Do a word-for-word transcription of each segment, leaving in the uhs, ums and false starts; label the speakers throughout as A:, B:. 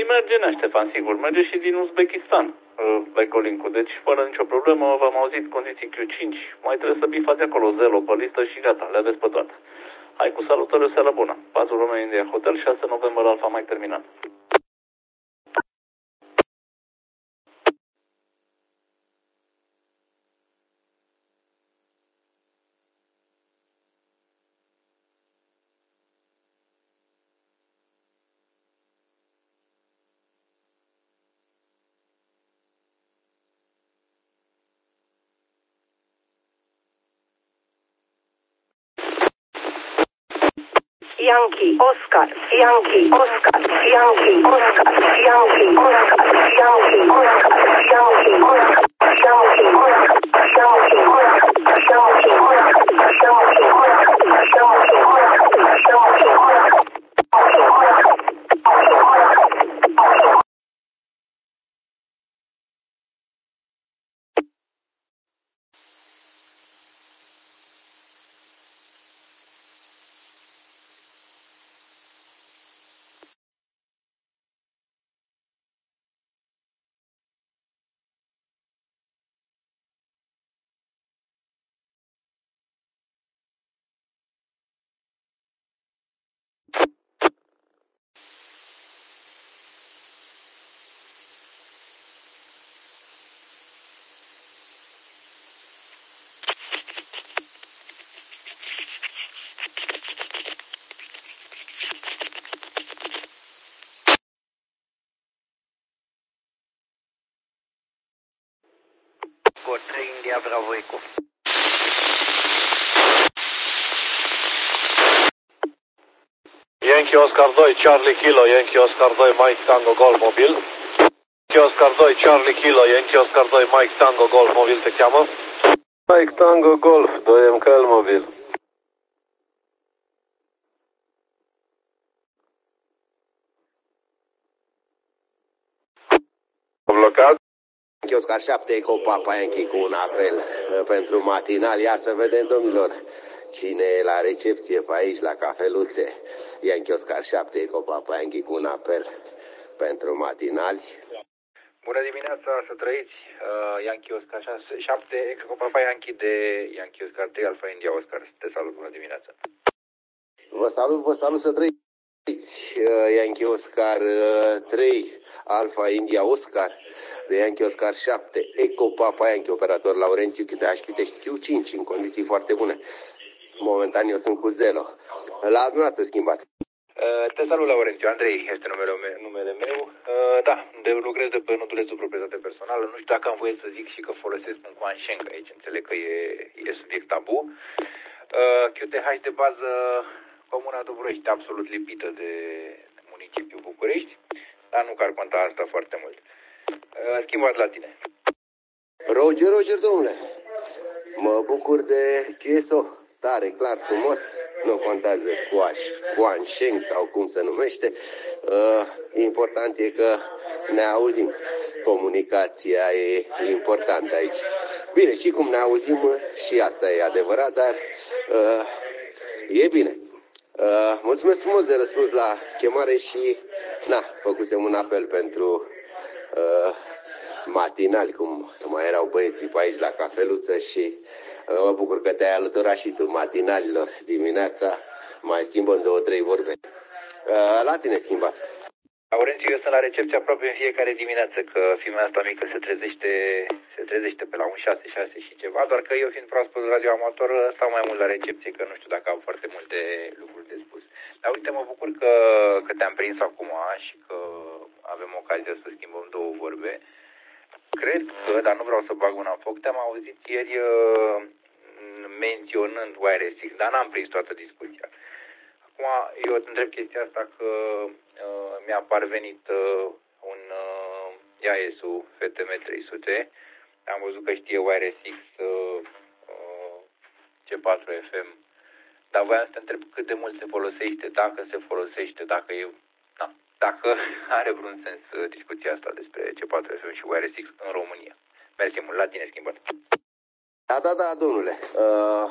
A: merge, nea, Ștefan, sigur. Merge și din Uzbekistan, backlink-ul. Deci, fără nicio problemă, v-am auzit condiții Q cinci. Mai trebuie să bifați acolo Zelo pe listă și gata, le aveți pe toate. Hai cu salutări, o seară bună. patru Romeo India Hotel, șase noiembrie Alfa Mike terminat.
B: Yankee, Oscar, Yankee, Oscar, Yankee, Oscar, Yankee, Oscar, Yankee, Oscar, Yankee, Oscar, Yankee, Oscar, Yankee, Oscar, Yankee, Oscar, Yankee, Oscar, Yankee, Oscar, Yankee, Oscar.
C: trei India Bravo Eco.
D: Yankee Oscar doi, Charlie Kilo, Yankee Oscar doi, Mike Tango Golf Mobil. Yankee Oscar doi, Charlie Kilo, Yankee Oscar doi, Mike Tango Golf Mobil te cheamă? Mike Tango Golf, doi M K L Mobil. Blocat?
E: Yankee Oscar șapte, Eco Papa Yankee cu un apel pentru matinal. Ia să vedem, domnilor, cine e la recepție pe aici, la cafeluțe. Yankee Oscar șapte, Eco Papa Yankee cu un apel pentru matinali.
F: Bună dimineața, să trăiți. Uh, Yankee Oscar șapte, Eco Papa Yankee de Yankee Oscar trei, Alfa India Oscar. Te salut, bună dimineața.
E: Vă salut, vă salut, să trăiți. Uh, Yankee Oscar trei, Alfa India Oscar. De Yankee Oscar șapte, Eco Papa Yankee, operator Laurențiu, Chiteaș, Pitești, Q cinci, în condiții foarte bune. Momentan eu sunt cu Zelo. La dumneavoastră schimbat.
F: Uh, te salut, Laurențiu. Andrei este numele meu. Numele meu. Uh, da, de lucrez de pe notulețul proprietate personală. Nu știu dacă am voie să zic și că folosesc un Guansheng aici. Înțeleg că e, e subiect tabu. Uh, Q T H de bază, Comuna Dobroiești, absolut lipită de municipiul București. Dar nu că ar conta asta foarte mult. Uh, schimbat la tine.
E: Roger, Roger, domnule. Mă bucur de Q S O. Tare, clar, frumos. Nu contează Guaș, Guansheng sau cum se numește. Uh, important e că ne auzim. Comunicația e importantă aici. Bine, și cum ne auzim, și asta e adevărat, dar uh, e bine. Uh, mulțumesc frumos de răspuns la chemare și, na, făcusem un apel pentru uh, matinali, cum mai erau băieții pe aici la cafeluță și uh, mă bucur că te-ai alăturat și tu matinalilor dimineața. Mai schimbăm două, trei vorbe. Uh, la tine schimbat.
F: Laurențiu, eu sunt la recepție aproape în fiecare dimineață, că fiimea asta mică se trezește, se trezește pe la un șase, șase și ceva, doar că eu fiind proaspăt radioamator stau mai mult la recepție, că nu știu dacă am foarte multe lucruri de spus. Dar uite, mă bucur că, că te-am prins acum și că avem ocazia să schimbăm două vorbe. Cred că, dar nu vreau să bag una în foc, te-am auzit ieri uh, menționând Wireless, dar n-am prins toată discuția. Acum, eu îți întreb chestia asta că uh, mi-a parvenit uh, un uh, I A S-ul F T M trei sute. Am văzut că știe Wireless X, uh, uh, C patru F M. Dar voiam să te întreb cât de mult se folosește, dacă se folosește, dacă e... Na, dacă are vreun sens uh, discuția asta despre C patru F M și Wireless X în România. Mersi mult, la tine schimbat.
E: Da, da, da, domnule. Uh,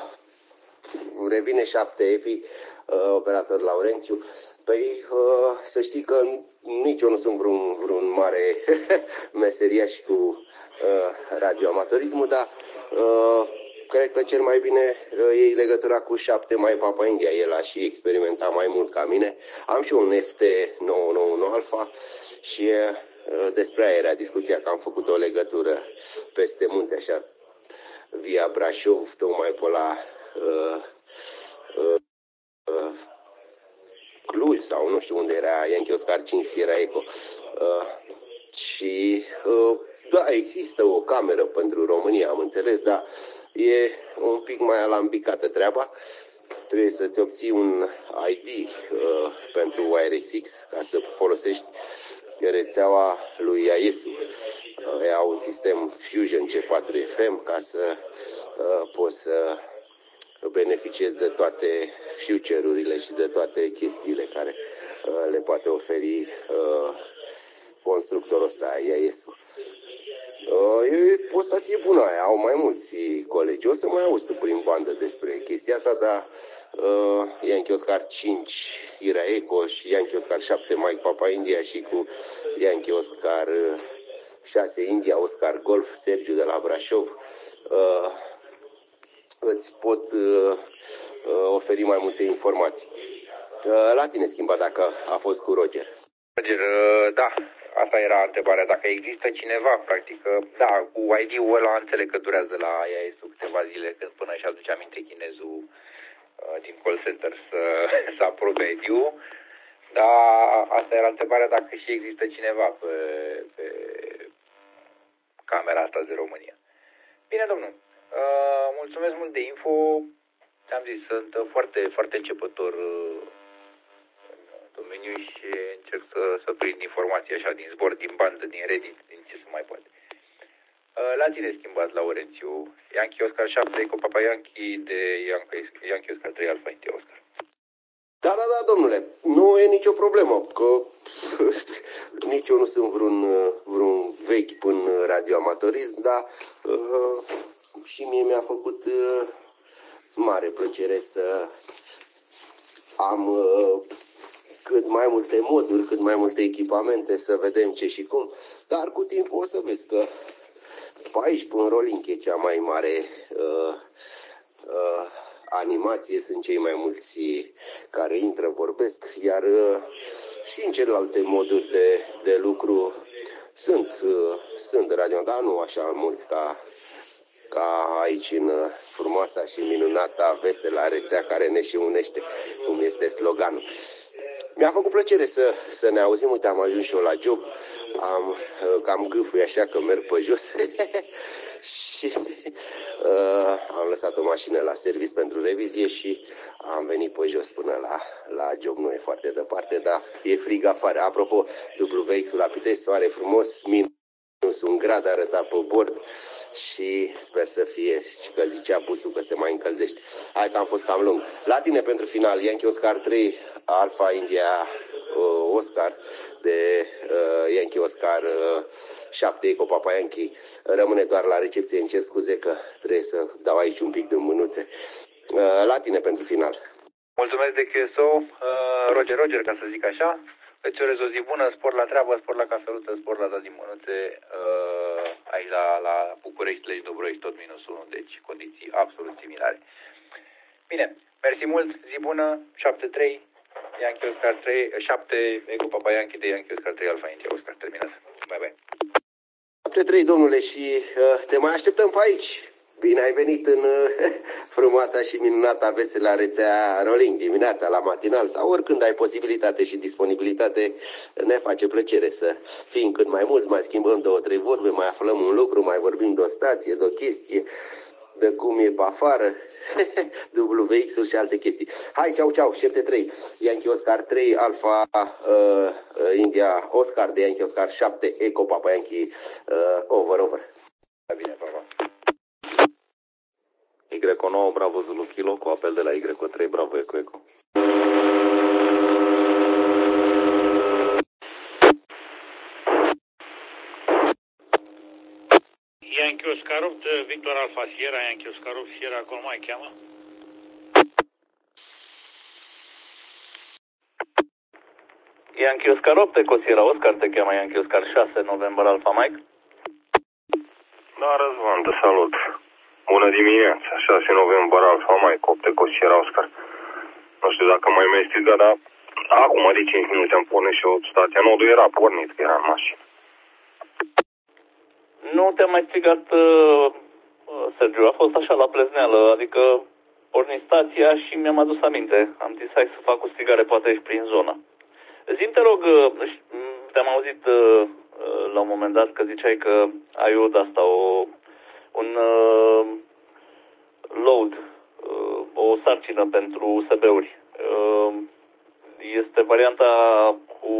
E: revine șapte E F I, uh, operator Laurențiu. Păi, uh, să știi că nici eu nu sunt vreun, vreun mare meseriaș cu uh, radioamatorismul, dar uh, cred că cel mai bine uh, e legătura cu șapte mai Papa India. El a și experimentat mai mult ca mine. Am și un F T nouă nouă unu Alpha și uh, despre aia era discuția, că am făcut o legătură peste munte, așa, via Brașov, tocmai pe la uh, uh, uh, Cluj sau nu știu unde era Yankee Oscar cinci Sierra Echo. Uh, și uh, da, există o cameră pentru România, am înțeles, dar e un pic mai alambicată treaba. Trebuie să-ți obții un I D uh, pentru WireX ca să folosești rețeaua lui I A E S U. Uh, e au un sistem Fusion C patru F M ca să uh, poți să beneficiezi de toate future-urile și de toate chestiile care uh, le poate oferi uh, constructorul ăsta, I A E S U. Uh, e o stație bună aia, au mai mulți colegi. O să mai auzi tu prin bandă despre chestia asta, dar uh, Yankee Oscar cinci Sierra Echo și Yankee Oscar șapte Mike Papa India și cu Yankee Oscar șase India Oscar Golf Sergiu de la Brașov uh, îți pot uh, uh, oferi mai multe informații. Uh, la tine schimba dacă a fost cu Roger.
F: Roger, uh, da. Asta era întrebarea, dacă există cineva, practic, da, cu I D-ul ăla înțeleg că durează la I A E S U câteva zile, când până și aduce aminte chinezul uh, din call center să, să aprobe I D-ul, dar asta era întrebarea dacă și există cineva pe, pe camera asta de România. Bine, domnul, uh, mulțumesc mult de info, am zis, sunt foarte, foarte începător uh, domeniu și încerc să, să prind informații așa din zbor, din bandă, din Reddit, din ce se mai poate. La tine schimbat, Laurențiu, Yankee Oscar șapte, cu Papa Yankee de Yankee, Yankee Oscar trei Alpha India Oscar.
E: Da, da, da, domnule, nu e nicio problemă, că nici eu nu sunt vreun, vreun vechi până radioamatorism, dar uh, și mie mi-a făcut uh, mare plăcere să am uh, cât mai multe moduri, cât mai multe echipamente, să vedem ce și cum. Dar cu timpul o să vezi că pe aici, până Rolling, e cea mai mare uh, uh, animație, sunt cei mai mulți care intră, vorbesc, iar uh, și în celelalte moduri de, de lucru sunt, uh, sunt radio, dar nu așa mulți ca, ca aici în uh, frumoasa și minunata vesela rețea care ne și unește, cum este sloganul. Mi-a făcut plăcere să, să ne auzim, uite, am ajuns și eu la job, am cam gâfui așa că merg pe jos și uh, am lăsat o mașină la serviciu pentru revizie și am venit pe jos până la, la job, nu e foarte departe, dar e frig afară. Apropo, W X-ul la Pitești, soare frumos, minus un grad arăta pe bord și sper să fie, și că zicea busul că se mai încălzește. Hai că am fost cam lung. La tine pentru final, Yankee Oscar trei, Alpha India uh, Oscar de uh, Yankee Oscar uh, șapte, Eco Papa Yankee. Rămâne doar la recepție, îmi cer scuze că trebuie să dau aici un pic de mânuțe. Uh, la tine pentru final.
F: Mulțumesc de Q S O, uh, Roger Roger, ca să zic așa. Îți urez o zi bună, spor la treabă, spor la cafeluță, spor la dat din mânuțe, uh, aici la, la București, Legi Dobroiești, tot minus unu, deci condiții absolut similare. Bine, mersi mult, zi bună, șapte trei, Yankee Oscar trei, șapte, Eco Papa Yankee de Yankee Oscar trei, Alpha India Oscar, terminat. Bye, bye.
E: șapte trei, domnule, și uh, te mai așteptăm pe aici. Bine ai venit în uh, frumoasa și minunata vesela rețea Rolling dimineața la matinal sau oricând ai posibilitate și disponibilitate, ne face plăcere să fim cât mai mulți, mai schimbăm două, trei vorbe, mai aflăm un lucru, mai vorbim de o stație, de o chestie, de cum e pe afară, W X-ul și alte chestii. Hai, ceau, ceau, șapte trei, Yankee Oscar trei, Alpha uh, India Oscar de Yankee Oscar șapte, Eco Papa Yankee, uh, over, over.
F: Bine, papa.
A: Y nouă, Bravo Zulu Kilo, cu apel de la Y trei, Bravo Eco Eco.
G: Yankee Oscar opt, Victor Alpha Sierra, Yankee Oscar opt, Sierra, acolo mai cheamă?
A: Yankee Oscar opt, Eco Sierra Oscar, te cheamă Yankee Oscar șase, November Alpha Mike.
H: Da, Răzvan, te salut. Bună dimineața, șase November Alpha Mike, opt, Eco Sierra Oscar. Nu știu dacă mai mi-ai strigat, dar acum de cinci minute am pornit și eu stația nodul era pornit, că era în mașină.
A: Nu te-am mai strigat, uh, Sergiu, a fost așa la plezneală, adică porni stația și mi-am adus aminte. Am zis, hai să fac o strigare, poate ești prin zonă. Zi-mi, te rog, te-am auzit uh, la un moment dat că ziceai că ai o de-asta, o, un uh, load, uh, o sarcină pentru U S B-uri. Uh, este varianta cu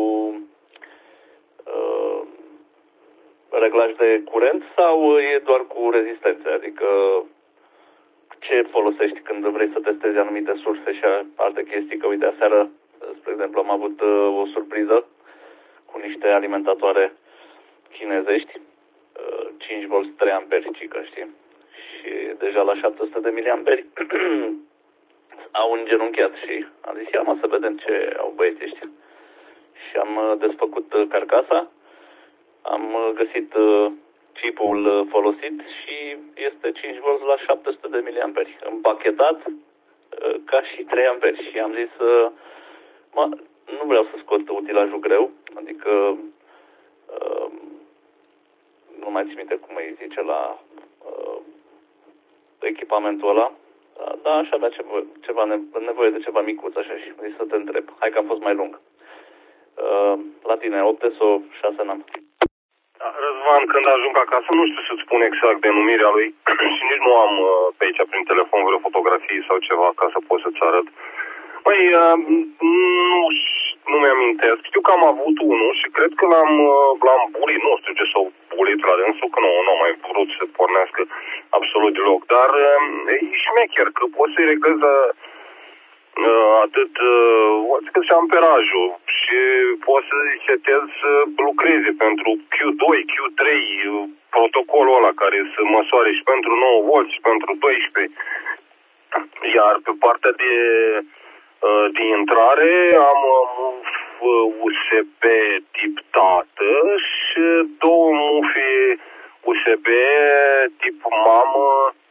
A: uh, reglaj de curent sau e doar cu rezistențe? Adică ce folosești când vrei să testezi anumite surse și alte chestii? Că uite, aseară, spre exemplu, am avut uh, o surpriză cu niște alimentatoare chinezești, uh, cinci volți, trei amperi, cică, știi? Și deja la șapte sute de miliamperi au îngenunchiat și am zis, ia mă să vedem ce au băieții ăștia. Și am uh, desfăcut uh, carcasa, am uh, găsit uh, chipul uh, folosit și este cinci volți la șapte sute de miliamperi, împachetat uh, ca și trei amperi. Și am zis, uh, mă, nu vreau să scot utilajul greu, adică uh, nu mai țin minte cum îi zice la uh, echipamentul ăla, dar da, aș avea ceva, ceva nevoie de ceva micuț așa și zis să te întreb. Hai că a fost mai lung. Uh, la tine, opt sau șase n-am.
H: Răzvan, când ajung acasă, nu știu să-ți spun exact denumirea lui și nici nu am pe aici prin telefon vreo fotografie sau ceva ca să pot să-ți arăt. Păi, nu, nu mi-amintesc. Știu că am avut unul și cred că l-am, l-am bulit, nu știu ce s-au bulit la dânsul, că nu, nu am mai vrut să pornească absolut deloc. Dar e șmecher, că poți să-i reglezi la atât uh, și amperajul și poți să-i setezi să lucreze pentru Q doi, Q trei, protocolul ăla care să măsoare și pentru nouă volți și pentru doisprezece. Iar pe partea de, uh, de intrare am uh, U S B tip tată și două mufe U S B tip mamă,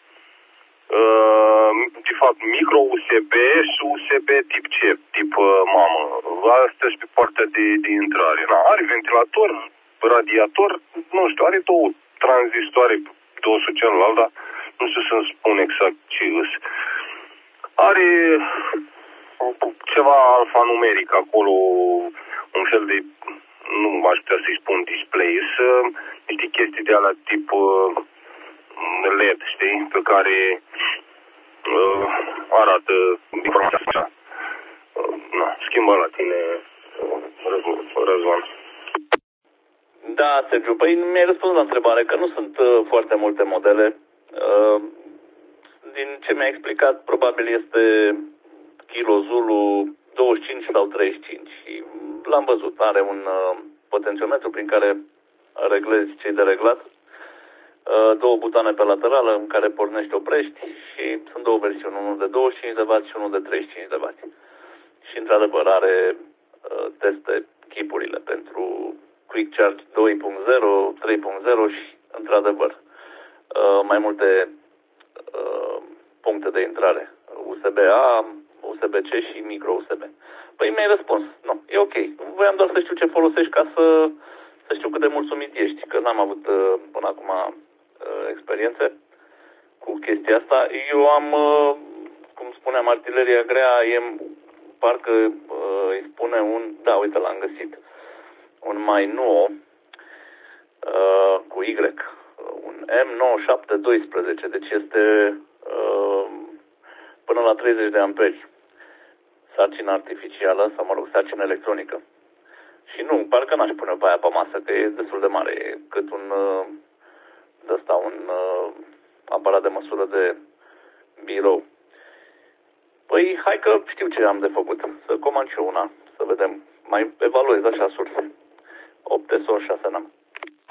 H: Uh, de fapt, micro U S B și U S B tip C, tip uh, mamă. Astea și pe partea de, de intrare. Na, are ventilator, radiator, nu știu, are două tranzistoare pe osul celălalt, dar nu știu să-mi spun exact ce îs. Are ceva alfanumeric acolo, un fel de, nu aș putea să-i spun display, să niște chestii de alea tip uh, L E D, știi, pe care uh, arată informația așa. Uh, na, schimbă la tine, Răzvan.
A: Da, Sergiu, păi mi-ai răspuns la întrebare că nu sunt uh, foarte multe modele. Uh, din ce mi-ai explicat, probabil este Kilo Zulu douăzeci și cinci sau treizeci și cinci. Și l-am văzut, are un uh, potențiometru prin care reglezi ce-i de reglat. Două butoane pe laterală în care pornești, oprești și sunt două versiuni, unul de douăzeci și cinci de watt și unul de treizeci și cinci de watt. Și într-adevăr are uh, teste chipurile pentru Quick Charge doi punct zero, trei punct zero și într-adevăr uh, mai multe uh, puncte de intrare, U S B A, U S B C și micro U S B. Păi mi-ai răspuns, nu, e ok. Voiam doar să știu ce folosești ca să, să știu cât de mulțumit ești, că n-am avut uh, până acum experiențe cu chestia asta. Eu am, cum spuneam, artileria grea, e, parcă îi spune un, da, uite, l-am găsit, un mai nou cu Y, un M nouă șapte doisprezece, deci este până la treizeci de amperi sarcină artificială, sau mă rog, sarcină electronică. Și nu, parcă n-aș pune pe aia pe masă, că e destul de mare, e cât un de asta, un uh, aparat de măsură de birou. Păi, hai că știu ce am de făcut. Să comand și eu una, să vedem. Mai evaluez așa surse. opt S O șase n-am.